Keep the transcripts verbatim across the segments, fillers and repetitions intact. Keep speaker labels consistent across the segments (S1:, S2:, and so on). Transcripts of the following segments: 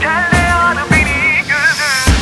S1: Gel de yar beni güldür.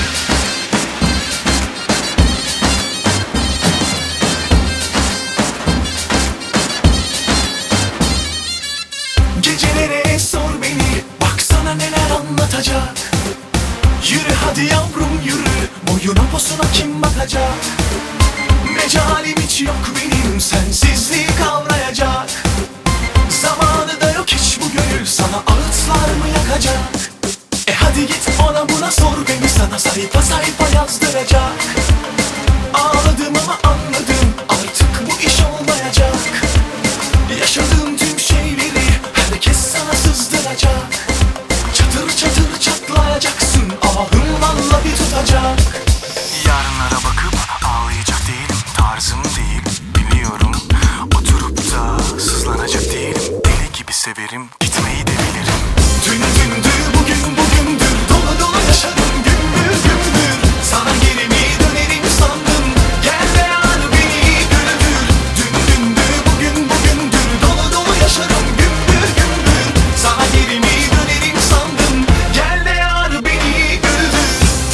S2: Gecelere sor beni, baksana neler anlatacak. Yürü hadi yavrum yürü, boyuna posuna kim bakacak? Mecalim hiç yok benim, sensizliği kavrayacak. Zamanı da yok hiç bu gönül, sana ağıtlar mı yakacak? E hadi git ona buna sor beni, sana sayfa sayfa yazdıracak. Ağladım ama anladım, artık bu iş olmayacak. Yaşadığım tüm şeyleri herkes sana sızdıracak. Çatır çatır çatlayacaksın, ahım valla bir tutacak.
S3: Yarınlara bakıp ağlayacak değilim, tarzım değil biliyorum. Oturup da sızlanacak değilim, deli gibi severim, gitmeyi de bilirim.
S2: Dün dündü bugün bugündür, dolu dolu yaşadım gümbür gümbür. Sana geri mi dönerim sandım, gel de yar beni güldür. Dün dündü bugün bugündür, dolu dolu yaşarım gümbür gümbür. Sana geri mi dönerim sandım, gel de yar beni güldür.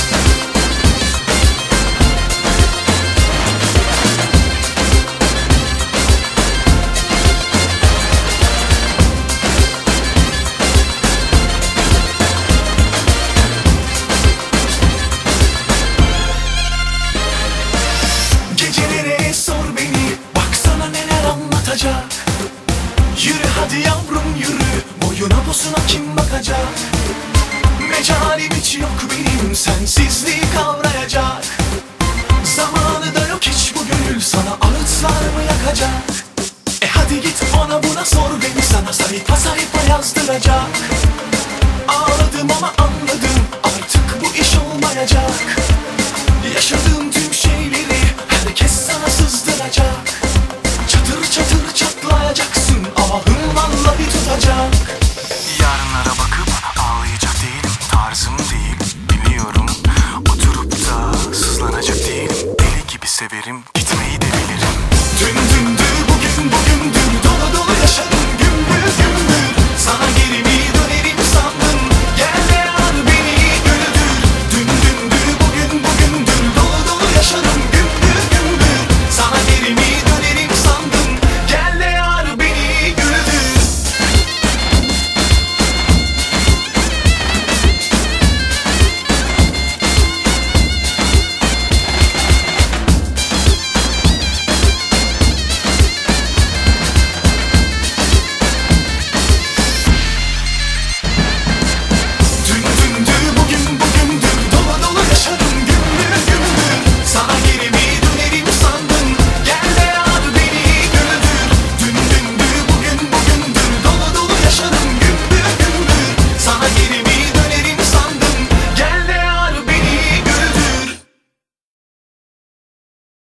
S2: Gecelere sor beni, baksana neler anlatacak. Yürü hadi yavrum yürü, boyuna posuna kim bakacak? Mecalim hiç yok benim, sensizliği kavrayacak. Zamanı da yok hiç bu gönül, sana ağıtlar mı yakacak? E hadi git ona buna sor beni, sana sayfa sayfa yazdıracak. Ağladım ama